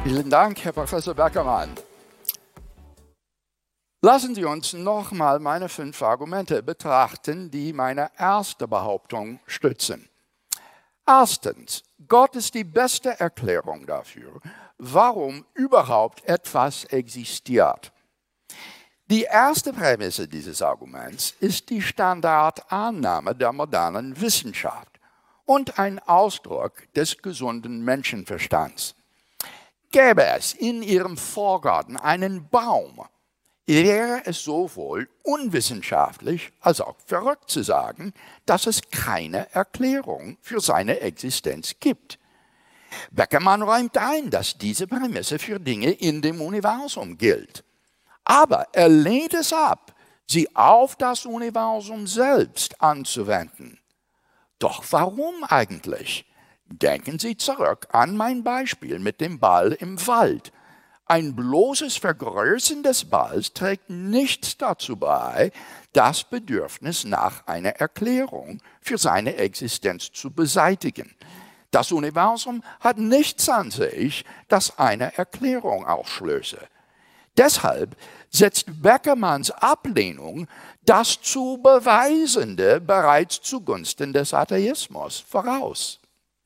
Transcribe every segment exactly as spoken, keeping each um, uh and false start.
Vielen Dank, Herr Professor Beckermann. Lassen Sie uns nochmal meine fünf Argumente betrachten, die meine erste Behauptung stützen. Erstens, Gott ist die beste Erklärung dafür, warum überhaupt etwas existiert. Die erste Prämisse dieses Arguments ist die Standardannahme der modernen Wissenschaft und ein Ausdruck des gesunden Menschenverstands. Gäbe es in Ihrem Vorgarten einen Baum, wäre es sowohl unwissenschaftlich als auch verrückt zu sagen, dass es keine Erklärung für seine Existenz gibt. Beckermann räumt ein, dass diese Prämisse für Dinge in dem Universum gilt. Aber er lehnt es ab, sie auf das Universum selbst anzuwenden. Doch warum eigentlich? Denken Sie zurück an mein Beispiel mit dem Ball im Wald. Ein bloßes Vergrößern des Balls trägt nichts dazu bei, das Bedürfnis nach einer Erklärung für seine Existenz zu beseitigen. Das Universum hat nichts an sich, das eine Erklärung ausschlösse. Deshalb setzt Beckermanns Ablehnung das zu Beweisende bereits zugunsten des Atheismus voraus.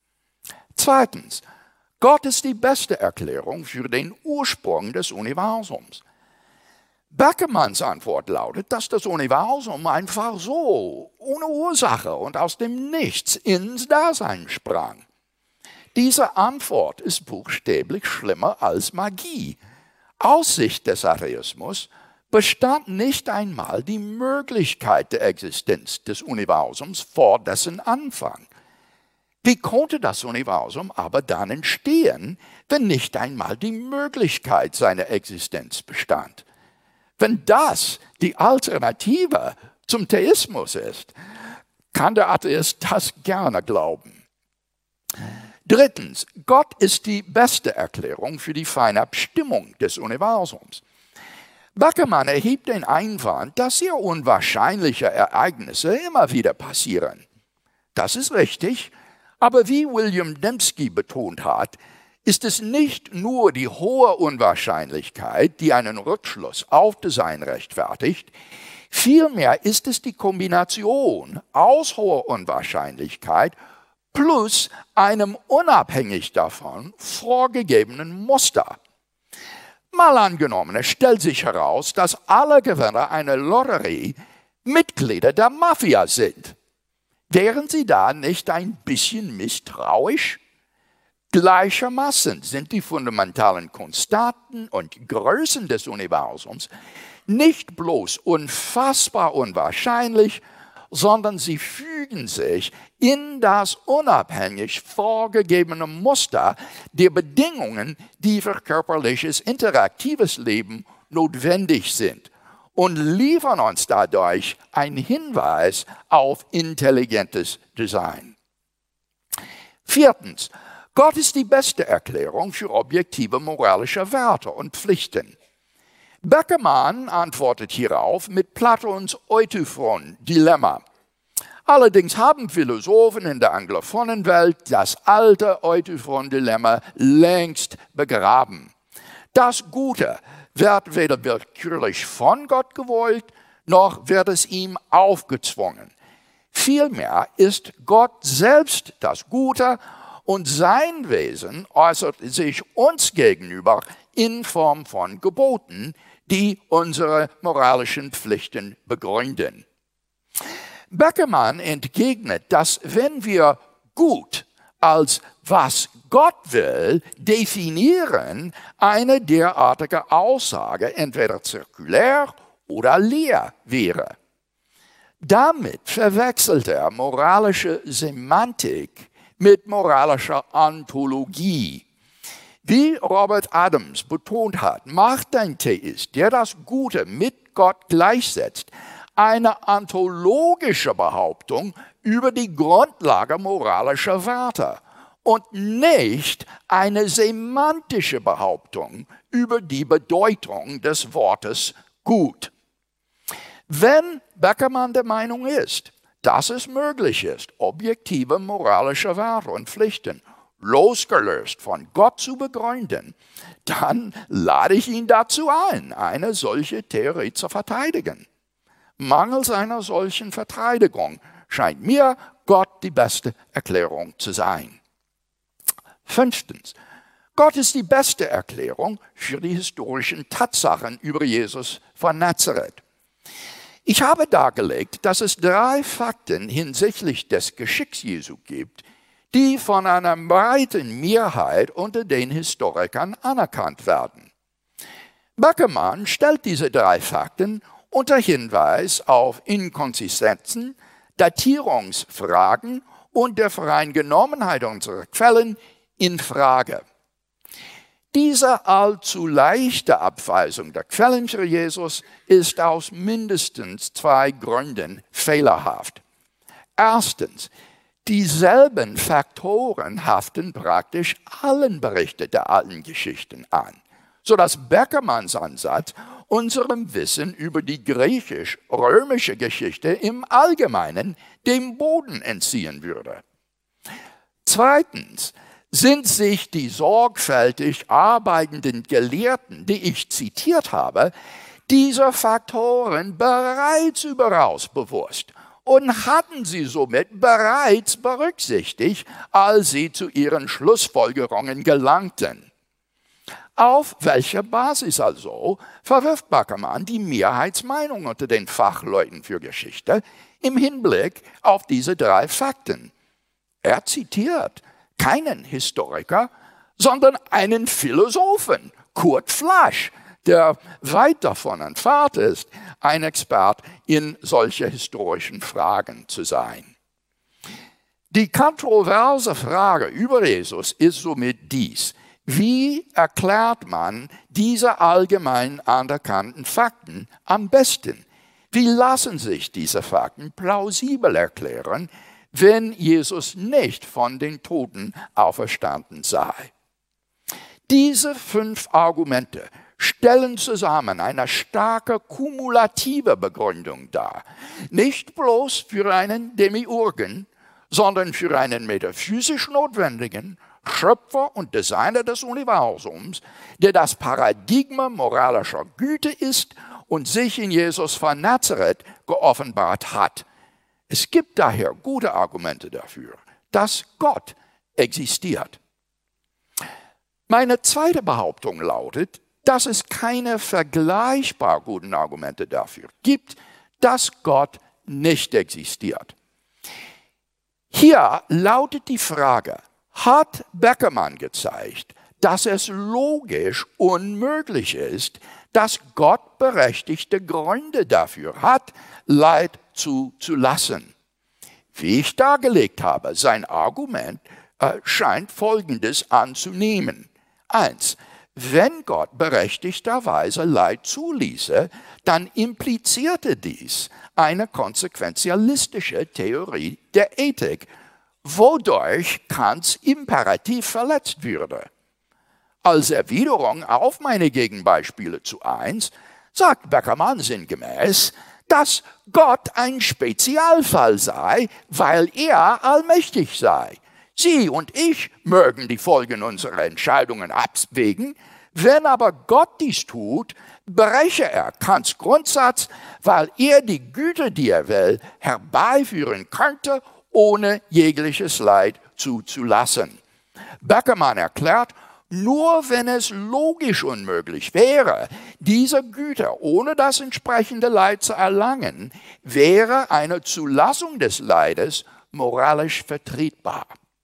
Zweitens, Gott ist die beste Erklärung für den Ursprung des Universums. Beckermanns Antwort lautet, dass das Universum einfach so, ohne Ursache und aus dem Nichts ins Dasein sprang. Diese Antwort ist buchstäblich schlimmer als Magie. Aus Sicht des Atheismus bestand nicht einmal die Möglichkeit der Existenz des Universums vor dessen Anfang. Wie konnte das Universum aber dann entstehen, wenn nicht einmal die Möglichkeit seiner Existenz bestand? Wenn das die Alternative zum Theismus ist, kann der Atheist das gerne glauben. Drittens, Gott ist die beste Erklärung für die feine Bestimmung des Universums. Beckermann erhebt den Einwand, dass sehr unwahrscheinliche Ereignisse immer wieder passieren. Das ist richtig. Aber wie William Dembski betont hat, ist es nicht nur die hohe Unwahrscheinlichkeit, die einen Rückschluss auf Design rechtfertigt, vielmehr ist es die Kombination aus hoher Unwahrscheinlichkeit plus einem unabhängig davon vorgegebenen Muster. Mal angenommen, es stellt sich heraus, dass alle Gewinner einer Lotterie Mitglieder der Mafia sind. Wären Sie da nicht ein bisschen misstrauisch? Gleichermaßen sind die fundamentalen Konstanten und Größen des Universums nicht bloß unfassbar unwahrscheinlich, sondern sie fügen sich in das unabhängig vorgegebene Muster der Bedingungen, die für körperliches, interaktives Leben notwendig sind, und liefern uns dadurch einen Hinweis auf intelligentes Design. Viertens, Gott ist die beste Erklärung für objektive moralische Werte und Pflichten. Beckermann antwortet hierauf mit Platons Eutyphron-Dilemma. Allerdings haben Philosophen in der anglophonen Welt das alte Eutyphron-Dilemma längst begraben. Das Gute wird weder willkürlich von Gott gewollt, noch wird es ihm aufgezwungen. Vielmehr ist Gott selbst das Gute und sein Wesen äußert sich uns gegenüber in Form von Geboten, die unsere moralischen Pflichten begründen. Beckermann entgegnet, dass wenn wir gut als was Gott will definieren, eine derartige Aussage entweder zirkulär oder leer wäre. Damit verwechselt er moralische Semantik mit moralischer Ontologie. Wie Robert Adams betont hat, macht ein Theist, der das Gute mit Gott gleichsetzt, eine ontologische Behauptung über die Grundlage moralischer Werte und nicht eine semantische Behauptung über die Bedeutung des Wortes gut. Wenn Beckermann der Meinung ist, dass es möglich ist, objektive moralische Werte und Pflichten losgelöst von Gott zu begründen, dann lade ich ihn dazu ein, eine solche Theorie zu verteidigen. Mangels einer solchen Verteidigung scheint mir Gott die beste Erklärung zu sein. Fünftens. Gott ist die beste Erklärung für die historischen Tatsachen über Jesus von Nazareth. Ich habe dargelegt, dass es drei Fakten hinsichtlich des Geschicks Jesu gibt, die von einer breiten Mehrheit unter den Historikern anerkannt werden. Beckermann stellt diese drei Fakten unter Hinweis auf Inkonsistenzen, Datierungsfragen und der Vereingenommenheit unserer Quellen in Frage. Diese allzu leichte Abweisung der Quellen für Jesus ist aus mindestens zwei Gründen fehlerhaft. Erstens, dieselben Faktoren haften praktisch allen Berichten der alten Geschichten an, sodass Beckermanns Ansatz unserem Wissen über die griechisch-römische Geschichte im Allgemeinen dem Boden entziehen würde. Zweitens sind sich die sorgfältig arbeitenden Gelehrten, die ich zitiert habe, dieser Faktoren bereits überaus bewusst und hatten sie somit bereits berücksichtigt, als sie zu ihren Schlussfolgerungen gelangten. Auf welcher Basis also verwirft Beckermann die Mehrheitsmeinung unter den Fachleuten für Geschichte im Hinblick auf diese drei Fakten? Er zitiert keinen Historiker, sondern einen Philosophen, Kurt Flasch, der weit davon entfernt ist, ein Expert in solche historischen Fragen zu sein. Die kontroverse Frage über Jesus ist somit dies: Wie erklärt man diese allgemein anerkannten Fakten am besten? Wie lassen sich diese Fakten plausibel erklären, wenn Jesus nicht von den Toten auferstanden sei? Diese fünf Argumente stellen zusammen eine starke kumulative Begründung dar, nicht bloß für einen Demiurgen, sondern für einen metaphysisch notwendigen Schöpfer und Designer des Universums, der das Paradigma moralischer Güte ist und sich in Jesus von Nazareth geoffenbart hat. Es gibt daher gute Argumente dafür, dass Gott existiert. Meine zweite Behauptung lautet, dass es keine vergleichbar guten Argumente dafür gibt, dass Gott nicht existiert. Hier lautet die Frage: Hat Beckermann gezeigt, dass es logisch unmöglich ist, dass Gott berechtigte Gründe dafür hat, Leid zuzulassen? Wie ich dargelegt habe, sein Argument äh, scheint Folgendes anzunehmen. Eins: Wenn Gott berechtigterweise Leid zuließe, dann implizierte dies eine konsequenzialistische Theorie der Ethik, wodurch Kants Imperativ verletzt würde. Als Erwiderung auf meine Gegenbeispiele zu eins sagt Beckermann sinngemäß, dass Gott ein Spezialfall sei, weil er allmächtig sei. Sie und ich mögen die Folgen unserer Entscheidungen abwägen, wenn aber Gott dies tut, breche er Kants Grundsatz, weil er die Güte, die er will, herbeiführen könnte, ohne jegliches Leid zuzulassen. Beckermann erklärt, nur wenn es logisch unmöglich wäre, diese Güter ohne das entsprechende Leid zu erlangen, wäre eine Zulassung des Leides moralisch vertretbar.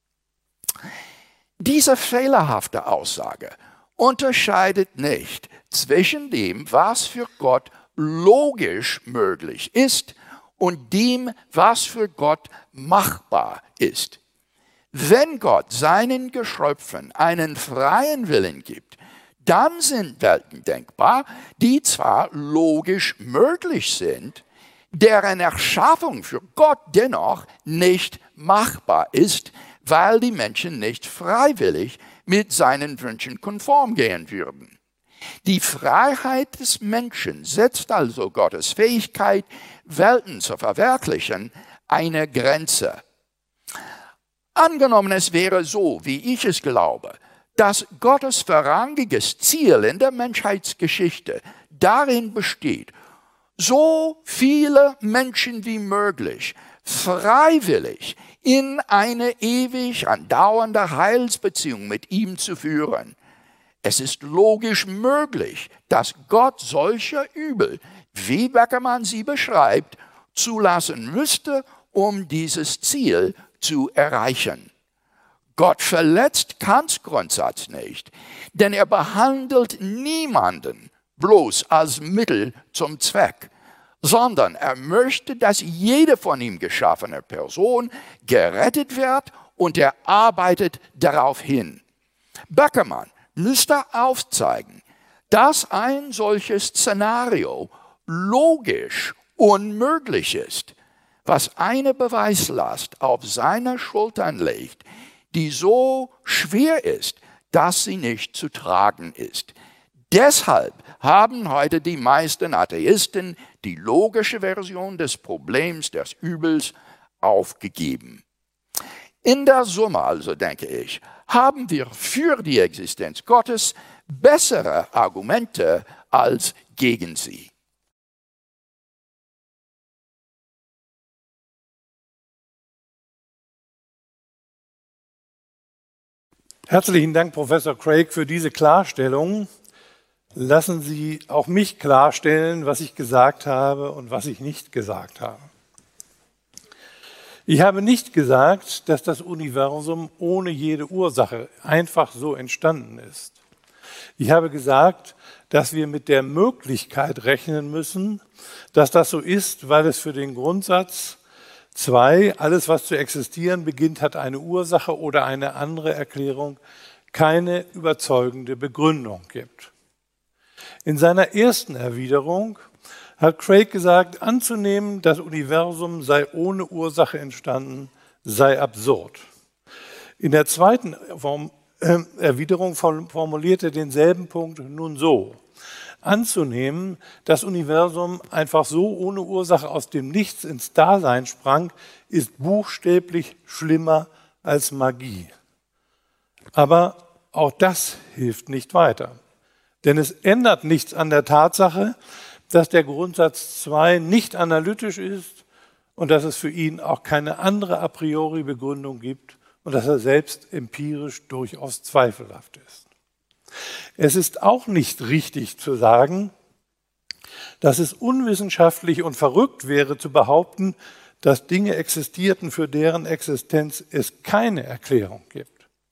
Diese fehlerhafte Aussage unterscheidet nicht zwischen dem, was für Gott logisch möglich ist, und dem, was für Gott machbar ist. Wenn Gott seinen Geschöpfen einen freien Willen gibt, dann sind Welten denkbar, die zwar logisch möglich sind, deren Erschaffung für Gott dennoch nicht machbar ist, weil die Menschen nicht freiwillig mit seinen Wünschen konform gehen würden. Die Freiheit des Menschen setzt also Gottes Fähigkeit, Welten zu verwirklichen, eine Grenze. Angenommen, es wäre so, wie ich es glaube, dass Gottes vorrangiges Ziel in der Menschheitsgeschichte darin besteht, so viele Menschen wie möglich freiwillig in eine ewig andauernde Heilsbeziehung mit ihm zu führen. Es ist logisch möglich, dass Gott solche Übel, wie Beckermann sie beschreibt, zulassen müsste, um dieses Ziel zu erreichen. Gott verletzt Kants Grundsatz nicht, denn er behandelt niemanden bloß als Mittel zum Zweck, sondern er möchte, dass jede von ihm geschaffene Person gerettet wird und er arbeitet darauf hin. Beckermann müsste aufzeigen, dass ein solches Szenario logisch unmöglich ist, was eine Beweislast auf seine Schultern legt, die so schwer ist, dass sie nicht zu tragen ist. Deshalb haben heute die meisten Atheisten die logische Version des Problems des Übels aufgegeben. In der Summe also, denke ich, haben wir für die Existenz Gottes bessere Argumente als gegen sie. Herzlichen Dank, Professor Craig, für diese Klarstellung. Lassen Sie auch mich klarstellen, was ich gesagt habe und was ich nicht gesagt habe. Ich habe nicht gesagt, dass das Universum ohne jede Ursache einfach so entstanden ist. Ich habe gesagt, dass wir mit der Möglichkeit rechnen müssen, dass das so ist, weil es für den Grundsatz zwei, alles was zu existieren beginnt, hat eine Ursache oder eine andere Erklärung, keine überzeugende Begründung gibt. In seiner ersten Erwiderung hat Craig gesagt, anzunehmen, das Universum sei ohne Ursache entstanden, sei absurd. In der zweiten Form, äh, Erwiderung formulierte er denselben Punkt nun so. Anzunehmen, das Universum einfach so ohne Ursache aus dem Nichts ins Dasein sprang, ist buchstäblich schlimmer als Magie. Aber auch das hilft nicht weiter. Denn es ändert nichts an der Tatsache, dass der Grundsatz zwei nicht analytisch ist und dass es für ihn auch keine andere a priori Begründung gibt und dass er selbst empirisch durchaus zweifelhaft ist. Es ist auch nicht richtig zu sagen, dass es unwissenschaftlich und verrückt wäre zu behaupten, dass Dinge existierten, für deren Existenz es keine Erklärung gibt.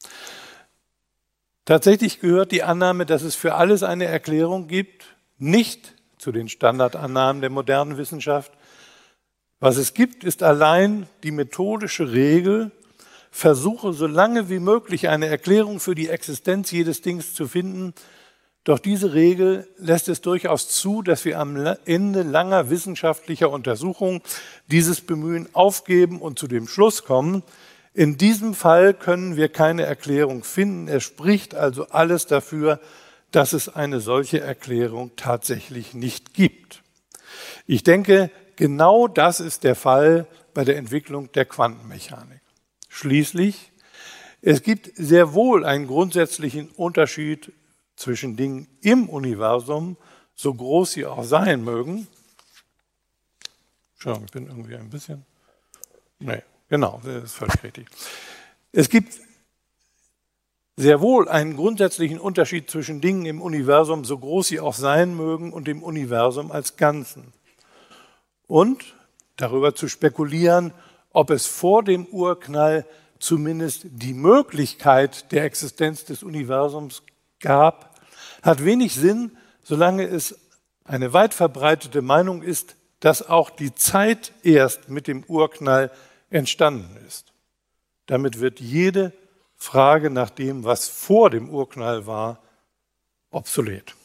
Tatsächlich gehört die Annahme, dass es für alles eine Erklärung gibt, nicht zu den Standardannahmen der modernen Wissenschaft. Was es gibt, ist allein die methodische Regel, versuche so lange wie möglich eine Erklärung für die Existenz jedes Dings zu finden. Doch diese Regel lässt es durchaus zu, dass wir am Ende langer wissenschaftlicher Untersuchungen dieses Bemühen aufgeben und zu dem Schluss kommen, in diesem Fall können wir keine Erklärung finden. Es spricht also alles dafür, dass es eine solche Erklärung tatsächlich nicht gibt. Ich denke, genau das ist der Fall bei der Entwicklung der Quantenmechanik. Schließlich, es gibt sehr wohl einen grundsätzlichen Unterschied zwischen Dingen im Universum, so groß sie auch sein mögen. Schau, ich bin irgendwie ein bisschen... Nee. Genau, das ist völlig richtig. Es gibt sehr wohl einen grundsätzlichen Unterschied zwischen Dingen im Universum, so groß sie auch sein mögen, und dem Universum als Ganzen. Und darüber zu spekulieren, ob es vor dem Urknall zumindest die Möglichkeit der Existenz des Universums gab, hat wenig Sinn, solange es eine weit verbreitete Meinung ist, dass auch die Zeit erst mit dem Urknall entstanden ist. Damit wird jede Frage nach dem, was vor dem Urknall war, obsolet.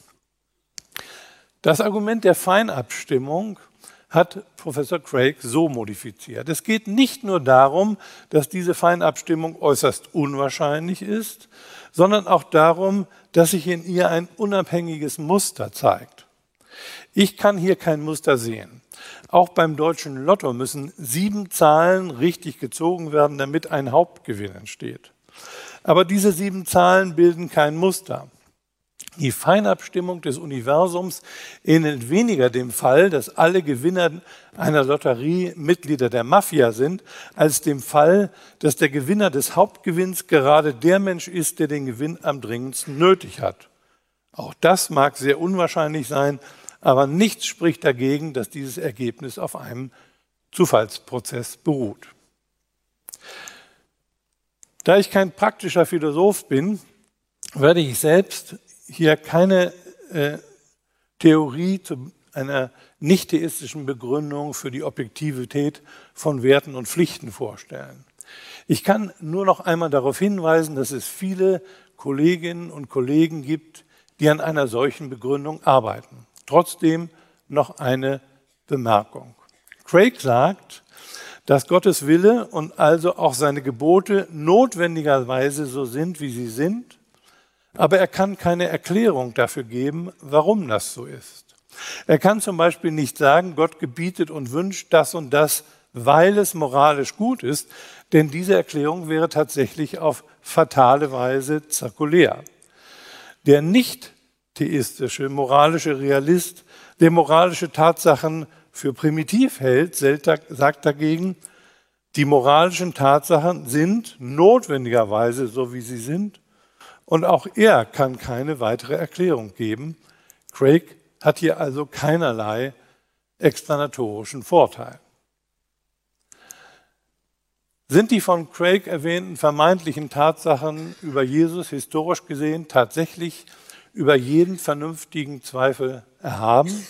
Das Argument der Feinabstimmung hat Professor Craig so modifiziert. Es geht nicht nur darum, dass diese Feinabstimmung äußerst unwahrscheinlich ist, sondern auch darum, dass sich in ihr ein unabhängiges Muster zeigt. Ich kann hier kein Muster sehen. Auch beim deutschen Lotto müssen sieben Zahlen richtig gezogen werden, damit ein Hauptgewinn entsteht. Aber diese sieben Zahlen bilden kein Muster. Die Feinabstimmung des Universums ähnelt weniger dem Fall, dass alle Gewinner einer Lotterie Mitglieder der Mafia sind, als dem Fall, dass der Gewinner des Hauptgewinns gerade der Mensch ist, der den Gewinn am dringendsten nötig hat. Auch das mag sehr unwahrscheinlich sein, aber nichts spricht dagegen, dass dieses Ergebnis auf einem Zufallsprozess beruht. Da ich kein praktischer Philosoph bin, werde ich selbst hier keine äh, Theorie zu einer nicht-theistischen Begründung für die Objektivität von Werten und Pflichten vorstellen. Ich kann nur noch einmal darauf hinweisen, dass es viele Kolleginnen und Kollegen gibt, die an einer solchen Begründung arbeiten. Trotzdem noch eine Bemerkung. Craig sagt, dass Gottes Wille und also auch seine Gebote notwendigerweise so sind, wie sie sind, aber er kann keine Erklärung dafür geben, warum das so ist. Er kann zum Beispiel nicht sagen, Gott gebietet und wünscht das und das, weil es moralisch gut ist, denn diese Erklärung wäre tatsächlich auf fatale Weise zirkulär. Der nicht theistische, moralische Realist, der moralische Tatsachen für primitiv hält, sagt dagegen, die moralischen Tatsachen sind notwendigerweise so, wie sie sind, und auch er kann keine weitere Erklärung geben. Craig hat hier also keinerlei explanatorischen Vorteil. Sind die von Craig erwähnten vermeintlichen Tatsachen über Jesus historisch gesehen tatsächlich über jeden vernünftigen Zweifel erhaben?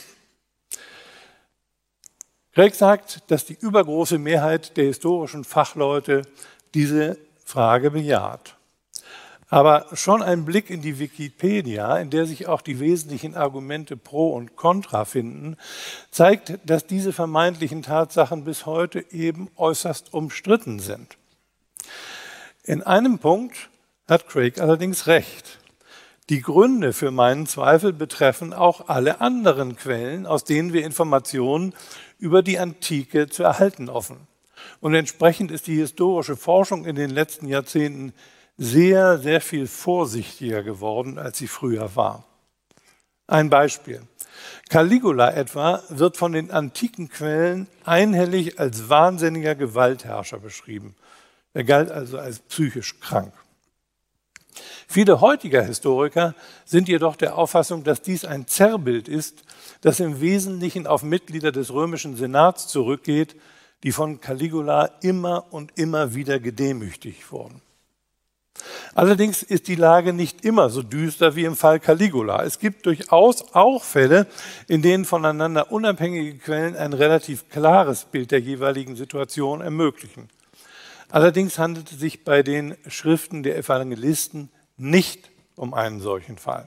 Craig sagt, dass die übergroße Mehrheit der historischen Fachleute diese Frage bejaht. Aber schon ein Blick in die Wikipedia, in der sich auch die wesentlichen Argumente pro und contra finden, zeigt, dass diese vermeintlichen Tatsachen bis heute eben äußerst umstritten sind. In einem Punkt hat Craig allerdings recht. Die Gründe für meinen Zweifel betreffen auch alle anderen Quellen, aus denen wir Informationen über die Antike zu erhalten hoffen. Und entsprechend ist die historische Forschung in den letzten Jahrzehnten sehr, sehr viel vorsichtiger geworden, als sie früher war. Ein Beispiel. Caligula etwa wird von den antiken Quellen einhellig als wahnsinniger Gewaltherrscher beschrieben. Er galt also als psychisch krank. Viele heutige Historiker sind jedoch der Auffassung, dass dies ein Zerrbild ist, das im Wesentlichen auf Mitglieder des römischen Senats zurückgeht, die von Caligula immer und immer wieder gedemütigt wurden. Allerdings ist die Lage nicht immer so düster wie im Fall Caligula. Es gibt durchaus auch Fälle, in denen voneinander unabhängige Quellen ein relativ klares Bild der jeweiligen Situation ermöglichen. Allerdings handelt es sich bei den Schriften der Evangelisten nicht um einen solchen Fall.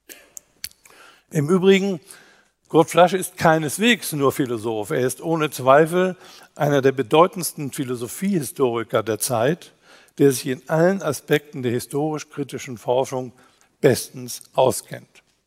Im Übrigen, Kurt Flasche ist keineswegs nur Philosoph. Er ist ohne Zweifel einer der bedeutendsten Philosophiehistoriker der Zeit, der sich in allen Aspekten der historisch-kritischen Forschung bestens auskennt.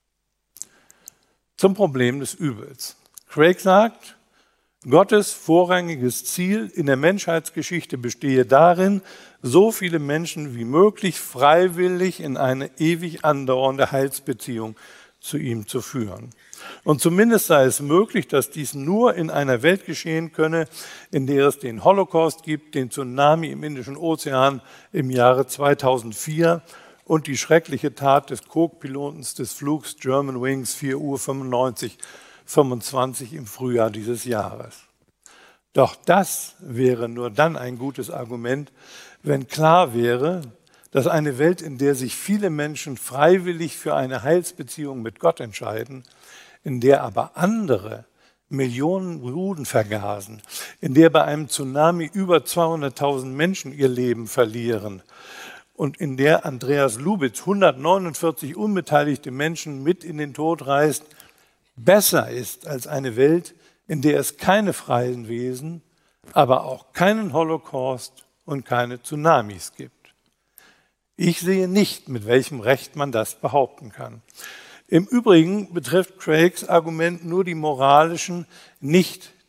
Zum Problem des Übels. Craig sagt, Gottes vorrangiges Ziel in der Menschheitsgeschichte bestehe darin, so viele Menschen wie möglich freiwillig in eine ewig andauernde Heilsbeziehung zu ihm zu führen. Und zumindest sei es möglich, dass dies nur in einer Welt geschehen könne, in der es den Holocaust gibt, den Tsunami im Indischen Ozean im Jahre zweitausendvier und die schreckliche Tat des Co-Piloten des Flugs Germanwings vier Uhr fünfundneunzig fünfundzwanzig im Frühjahr dieses Jahres. Doch das wäre nur dann ein gutes Argument, wenn klar wäre, dass eine Welt, in der sich viele Menschen freiwillig für eine Heilsbeziehung mit Gott entscheiden, in der aber andere Millionen Juden vergasen, in der bei einem Tsunami über zweihunderttausend Menschen ihr Leben verlieren und in der Andreas Lubitz hundertneunundvierzig unbeteiligte Menschen mit in den Tod reißt, besser ist als eine Welt, in der es keine freien Wesen, aber auch keinen Holocaust und keine Tsunamis gibt. Ich sehe nicht, mit welchem Recht man das behaupten kann. Im Übrigen betrifft Craigs Argument nur die moralischen, nicht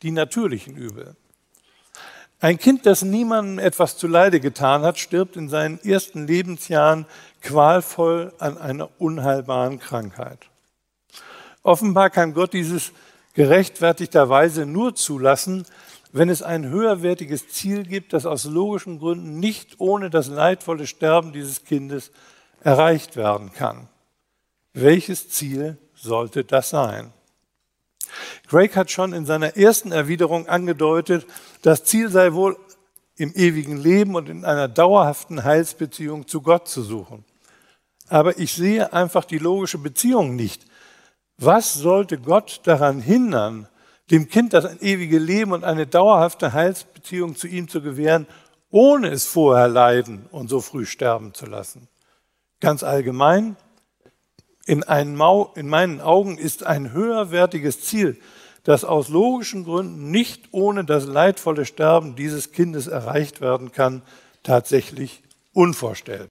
die natürlichen Übel. Ein Kind, das niemandem etwas zuleide getan hat, stirbt in seinen ersten Lebensjahren qualvoll an einer unheilbaren Krankheit. Offenbar kann Gott dieses gerechtfertigterweise nur zulassen, wenn es ein höherwertiges Ziel gibt, das aus logischen Gründen nicht ohne das leidvolle Sterben dieses Kindes erreicht werden kann. Welches Ziel sollte das sein? Craig hat schon in seiner ersten Erwiderung angedeutet, das Ziel sei wohl, im ewigen Leben und in einer dauerhaften Heilsbeziehung zu Gott zu suchen. Aber ich sehe einfach die logische Beziehung nicht. Was sollte Gott daran hindern, dem Kind das ewige Leben und eine dauerhafte Heilsbeziehung zu ihm zu gewähren, ohne es vorher leiden und so früh sterben zu lassen? Ganz allgemein, in, einen Mau, in meinen Augen ist ein höherwertiges Ziel, das aus logischen Gründen nicht ohne das leidvolle Sterben dieses Kindes erreicht werden kann, tatsächlich unvorstellbar.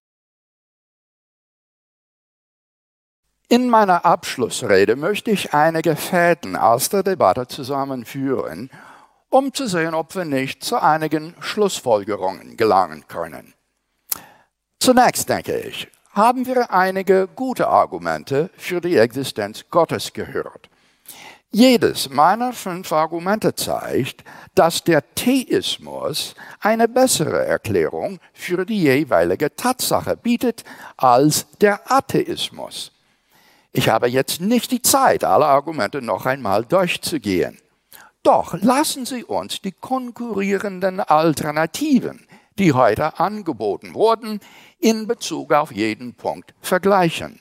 In meiner Abschlussrede möchte ich einige Fäden aus der Debatte zusammenführen, um zu sehen, ob wir nicht zu einigen Schlussfolgerungen gelangen können. Zunächst denke ich, haben wir einige gute Argumente für die Existenz Gottes gehört. Jedes meiner fünf Argumente zeigt, dass der Theismus eine bessere Erklärung für die jeweilige Tatsache bietet als der Atheismus. Ich habe jetzt nicht die Zeit, alle Argumente noch einmal durchzugehen. Doch lassen Sie uns die konkurrierenden Alternativen, die heute angeboten wurden, in Bezug auf jeden Punkt vergleichen.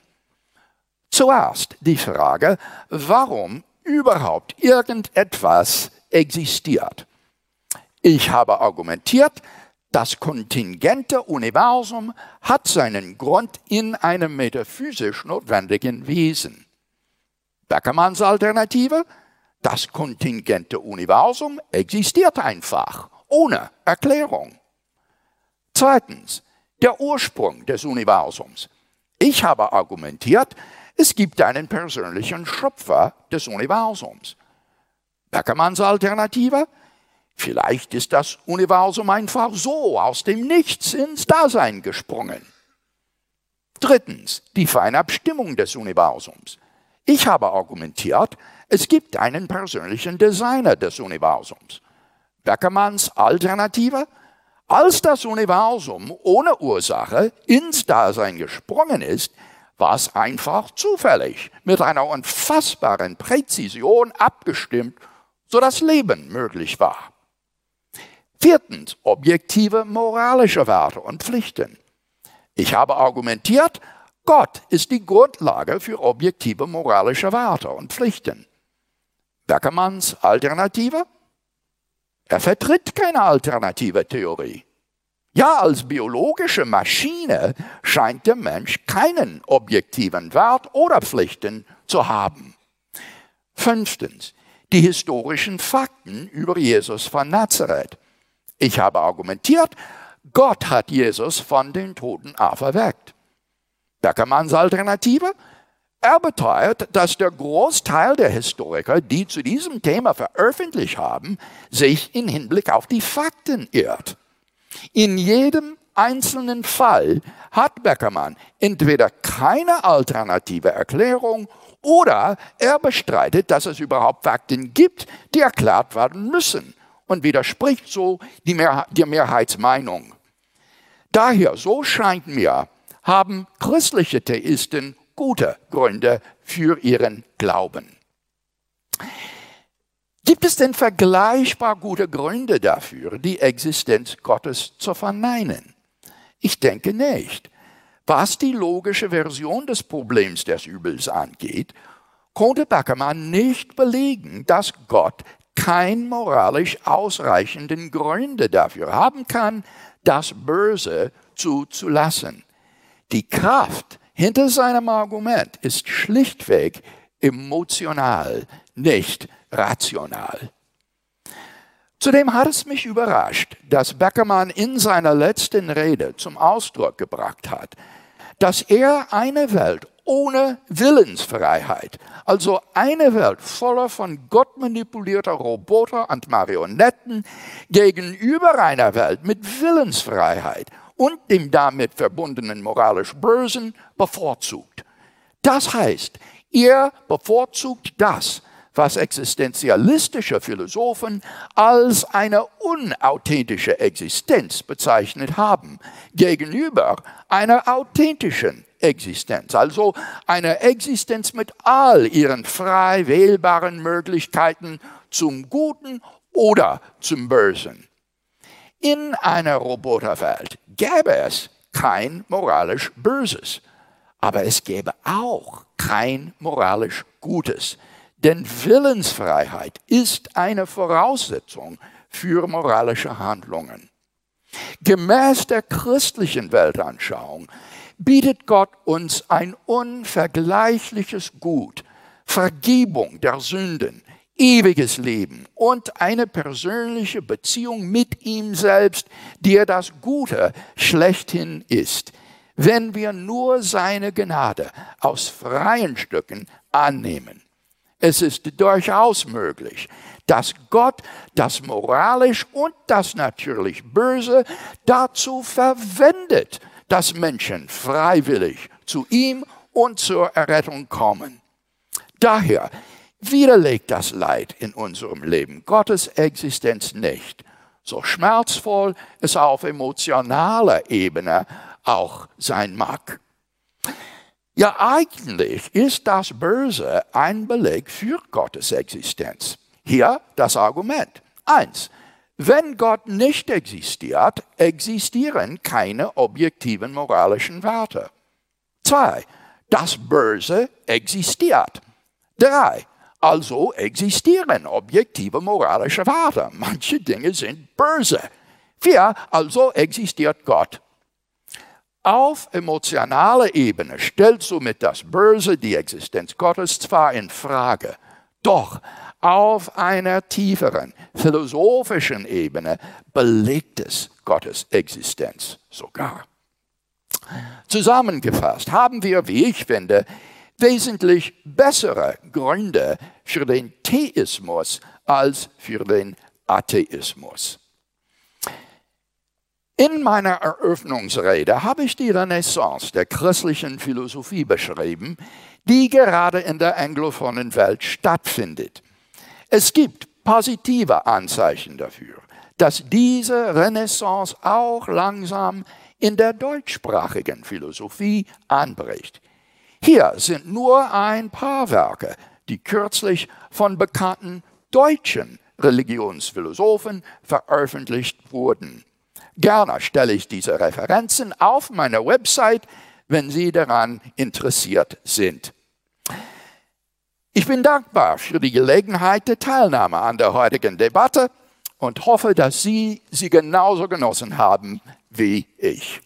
Zuerst die Frage, warum überhaupt irgendetwas existiert. Ich habe argumentiert, das kontingente Universum hat seinen Grund in einem metaphysisch notwendigen Wesen. Beckermanns Alternative, das kontingente Universum existiert einfach, ohne Erklärung. Zweitens, der Ursprung des Universums. Ich habe argumentiert, es gibt einen persönlichen Schöpfer des Universums. Beckermanns Alternative, vielleicht ist das Universum einfach so aus dem Nichts ins Dasein gesprungen. Drittens, die Feinabstimmung des Universums. Ich habe argumentiert, es gibt einen persönlichen Designer des Universums. Beckermanns Alternative, als das Universum ohne Ursache ins Dasein gesprungen ist, war es einfach zufällig mit einer unfassbaren Präzision abgestimmt, sodass Leben möglich war. Viertens, objektive moralische Werte und Pflichten. Ich habe argumentiert, Gott ist die Grundlage für objektive moralische Werte und Pflichten. Beckermanns Alternative? Er vertritt keine alternative Theorie. Ja, als biologische Maschine scheint der Mensch keinen objektiven Wert oder Pflichten zu haben. Fünftens, die historischen Fakten über Jesus von Nazareth. Ich habe argumentiert, Gott hat Jesus von den Toten auferweckt. Beckermanns Alternative? Er beteuert, dass der Großteil der Historiker, die zu diesem Thema veröffentlicht haben, sich im Hinblick auf die Fakten irrt. In jedem einzelnen Fall hat Beckermann entweder keine alternative Erklärung oder er bestreitet, dass es überhaupt Fakten gibt, die erklärt werden müssen und widerspricht so die Mehrheit, der Mehrheitsmeinung. Daher, so scheint mir, haben christliche Theisten gute Gründe für ihren Glauben. Gibt es denn vergleichbar gute Gründe dafür, die Existenz Gottes zu verneinen? Ich denke nicht. Was die logische Version des Problems des Übels angeht, konnte Beckermann nicht belegen, dass Gott kein moralisch ausreichenden Gründe dafür haben kann, das Böse zuzulassen. Die Kraft hinter seinem Argument ist schlichtweg emotional, nicht rational. Zudem hat es mich überrascht, dass Beckermann in seiner letzten Rede zum Ausdruck gebracht hat, dass er eine Welt ohne Willensfreiheit. Also eine Welt voller von Gott manipulierter Roboter und Marionetten gegenüber einer Welt mit Willensfreiheit und dem damit verbundenen moralisch Bösen bevorzugt. Das heißt, ihr bevorzugt das, was existenzialistische Philosophen als eine unauthentische Existenz bezeichnet haben, gegenüber einer authentischen Existenz, also einer Existenz mit all ihren frei wählbaren Möglichkeiten zum Guten oder zum Bösen. In einer Roboterwelt gäbe es kein moralisch Böses, aber es gäbe auch kein moralisch Gutes. Denn Willensfreiheit ist eine Voraussetzung für moralische Handlungen. Gemäß der christlichen Weltanschauung bietet Gott uns ein unvergleichliches Gut, Vergebung der Sünden, ewiges Leben und eine persönliche Beziehung mit ihm selbst, der das Gute schlechthin ist, wenn wir nur seine Gnade aus freien Stücken annehmen. Es ist durchaus möglich, dass Gott das moralisch und das natürlich Böse dazu verwendet, dass Menschen freiwillig zu ihm und zur Errettung kommen. Daher widerlegt das Leid in unserem Leben Gottes Existenz nicht, so schmerzvoll es auf emotionaler Ebene auch sein mag. Ja, eigentlich ist das Böse ein Beleg für Gottes Existenz. Hier das Argument. Eins. Wenn Gott nicht existiert, existieren keine objektiven moralischen Werte. Zwei. Das Böse existiert. Drei. Also existieren objektive moralische Werte. Manche Dinge sind böse. Vier. Also existiert Gott. Auf emotionaler Ebene stellt somit das Böse die Existenz Gottes zwar in Frage, doch auf einer tieferen, philosophischen Ebene belegt es Gottes Existenz sogar. Zusammengefasst haben wir, wie ich finde, wesentlich bessere Gründe für den Theismus als für den Atheismus. In meiner Eröffnungsrede habe ich die Renaissance der christlichen Philosophie beschrieben, die gerade in der anglophonen Welt stattfindet. Es gibt positive Anzeichen dafür, dass diese Renaissance auch langsam in der deutschsprachigen Philosophie anbricht. Hier sind nur ein paar Werke, die kürzlich von bekannten deutschen Religionsphilosophen veröffentlicht wurden. Gerne stelle ich diese Referenzen auf meiner Website, wenn Sie daran interessiert sind. Ich bin dankbar für die Gelegenheit der Teilnahme an der heutigen Debatte und hoffe, dass Sie sie genauso genossen haben wie ich.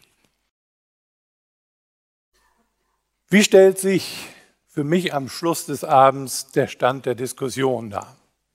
Wie stellt sich für mich am Schluss des Abends der Stand der Diskussion dar?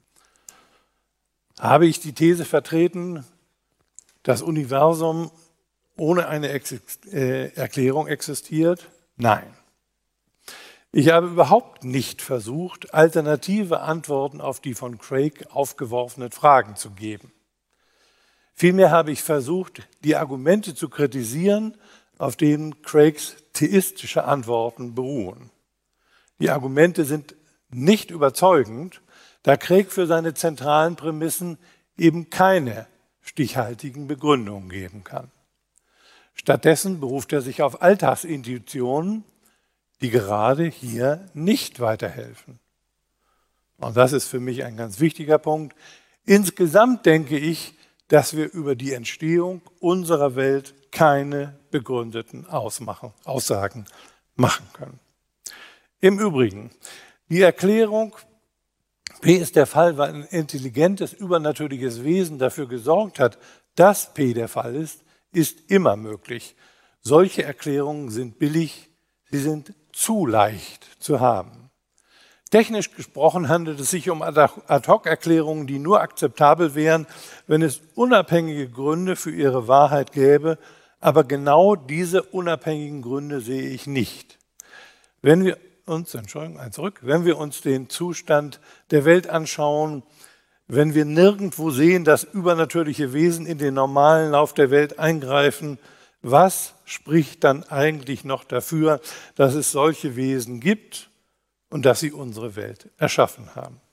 Habe ich die These vertreten, das Universum ohne eine Ex äh, Erklärung existiert? Nein. Ich habe überhaupt nicht versucht, alternative Antworten auf die von Craig aufgeworfenen Fragen zu geben. Vielmehr habe ich versucht, die Argumente zu kritisieren, auf denen Craigs theistische Antworten beruhen. Die Argumente sind nicht überzeugend, da Craig für seine zentralen Prämissen eben keine stichhaltigen Begründungen geben kann. Stattdessen beruft er sich auf Alltagsintuitionen, die gerade hier nicht weiterhelfen. Und das ist für mich ein ganz wichtiger Punkt. Insgesamt denke ich, dass wir über die Entstehung unserer Welt keine begründeten Ausmachen, Aussagen machen können. Im Übrigen, die Erklärung, P ist der Fall, weil ein intelligentes, übernatürliches Wesen dafür gesorgt hat, dass P der Fall ist, ist immer möglich. Solche Erklärungen sind billig, sie sind zu leicht zu haben. Technisch gesprochen handelt es sich um Ad-hoc-Erklärungen, die nur akzeptabel wären, wenn es unabhängige Gründe für ihre Wahrheit gäbe, aber genau diese unabhängigen Gründe sehe ich nicht. Wenn wir uns, Entschuldigung, ein zurück, wenn wir uns den Zustand der Welt anschauen, wenn wir nirgendwo sehen, dass übernatürliche Wesen in den normalen Lauf der Welt eingreifen, was spricht dann eigentlich noch dafür, dass es solche Wesen gibt und dass sie unsere Welt erschaffen haben?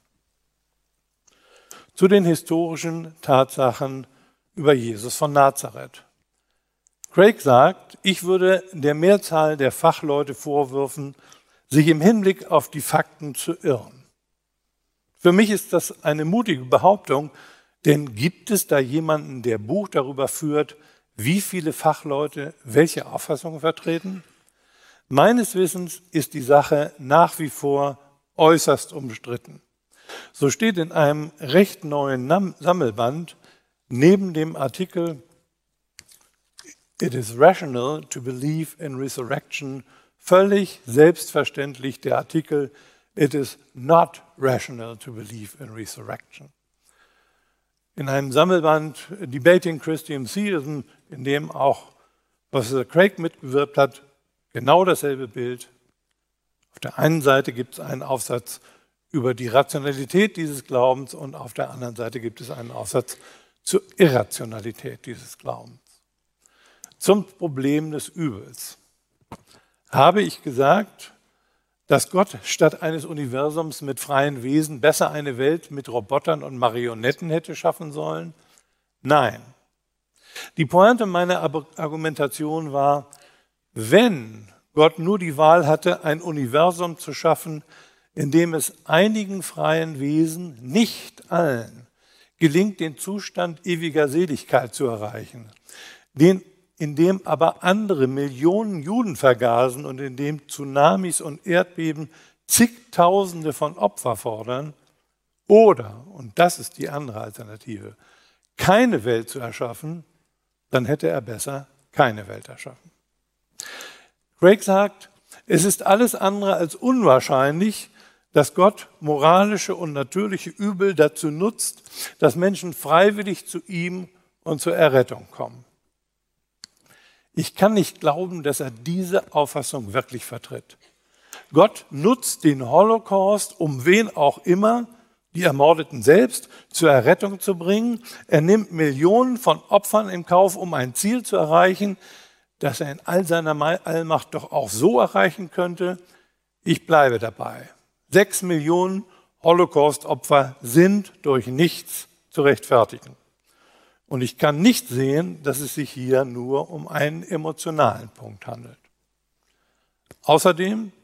Zu den historischen Tatsachen über Jesus von Nazareth. Craig sagt, ich würde der Mehrzahl der Fachleute vorwürfen, sich im Hinblick auf die Fakten zu irren. Für mich ist das eine mutige Behauptung, denn gibt es da jemanden, der Buch darüber führt, wie viele Fachleute welche Auffassungen vertreten? Meines Wissens ist die Sache nach wie vor äußerst umstritten. So steht in einem recht neuen Sammelband neben dem Artikel It is rational to believe in resurrection völlig selbstverständlich der Artikel It is not rational to believe in resurrection. In einem Sammelband Debating Christian Theism, in dem auch Professor Craig mitgewirkt hat, genau dasselbe Bild. Auf der einen Seite gibt es einen Aufsatz über die Rationalität dieses Glaubens und auf der anderen Seite gibt es einen Aufsatz zur Irrationalität dieses Glaubens. Zum Problem des Übels. Habe ich gesagt, dass Gott statt eines Universums mit freien Wesen besser eine Welt mit Robotern und Marionetten hätte schaffen sollen? Nein. Die Pointe meiner Argumentation war, wenn Gott nur die Wahl hatte, ein Universum zu schaffen, in dem es einigen freien Wesen, nicht allen, gelingt, den Zustand ewiger Seligkeit zu erreichen, den in dem aber andere Millionen Juden vergasen und in dem Tsunamis und Erdbeben zigtausende von Opfern fordern, oder, und das ist die andere Alternative, keine Welt zu erschaffen, dann hätte er besser keine Welt erschaffen. Craig sagt, es ist alles andere als unwahrscheinlich, dass Gott moralische und natürliche Übel dazu nutzt, dass Menschen freiwillig zu ihm und zur Errettung kommen. Ich kann nicht glauben, dass er diese Auffassung wirklich vertritt. Gott nutzt den Holocaust, um wen auch immer, die Ermordeten selbst, zur Errettung zu bringen. Er nimmt Millionen von Opfern in Kauf, um ein Ziel zu erreichen, das er in all seiner Allmacht doch auch so erreichen könnte. Ich bleibe dabei. Sechs Millionen Holocaust-Opfer sind durch nichts zu rechtfertigen. Und ich kann nicht sehen, dass es sich hier nur um einen emotionalen Punkt handelt. Außerdem,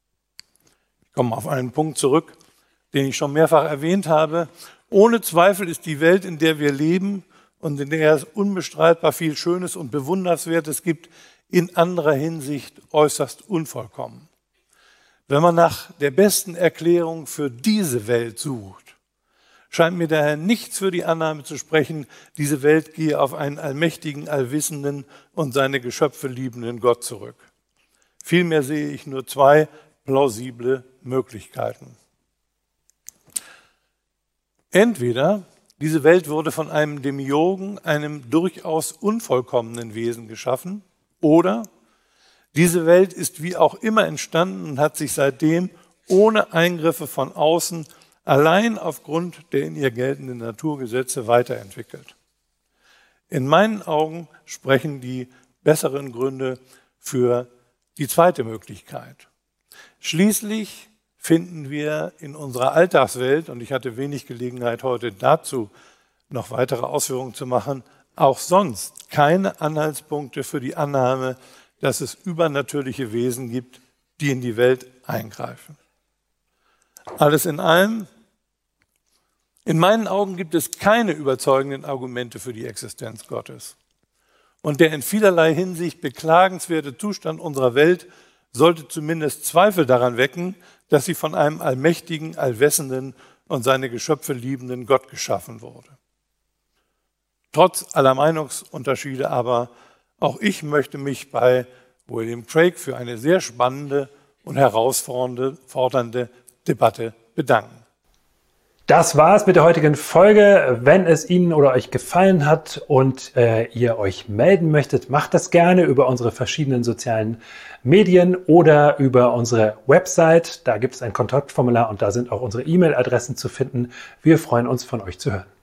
ich komme auf einen Punkt zurück, den ich schon mehrfach erwähnt habe, ohne Zweifel ist die Welt, in der wir leben und in der es unbestreitbar viel Schönes und Bewundernswertes gibt, in anderer Hinsicht äußerst unvollkommen. Wenn man nach der besten Erklärung für diese Welt sucht, scheint mir daher nichts für die Annahme zu sprechen, diese Welt gehe auf einen allmächtigen, allwissenden und seine Geschöpfe liebenden Gott zurück. Vielmehr sehe ich nur zwei plausible Möglichkeiten. Entweder diese Welt wurde von einem Demiurgen, einem durchaus unvollkommenen Wesen geschaffen, oder diese Welt ist wie auch immer entstanden und hat sich seitdem ohne Eingriffe von außen allein aufgrund der in ihr geltenden Naturgesetze weiterentwickelt. In meinen Augen sprechen die besseren Gründe für die zweite Möglichkeit. Schließlich finden wir in unserer Alltagswelt, und ich hatte wenig Gelegenheit heute dazu noch weitere Ausführungen zu machen, auch sonst keine Anhaltspunkte für die Annahme, dass es übernatürliche Wesen gibt, die in die Welt eingreifen. Alles in allem, in meinen Augen gibt es keine überzeugenden Argumente für die Existenz Gottes. Und der in vielerlei Hinsicht beklagenswerte Zustand unserer Welt sollte zumindest Zweifel daran wecken, dass sie von einem allmächtigen, allwissenden und seine Geschöpfe liebenden Gott geschaffen wurde. Trotz aller Meinungsunterschiede aber, auch ich möchte mich bei William Craig für eine sehr spannende und herausfordernde Debatte bedanken. Das war's mit der heutigen Folge. Wenn es Ihnen oder euch gefallen hat und äh, ihr euch melden möchtet, macht das gerne über unsere verschiedenen sozialen Medien oder über unsere Website. Da gibt es ein Kontaktformular und da sind auch unsere E-Mail-Adressen zu finden. Wir freuen uns, von euch zu hören.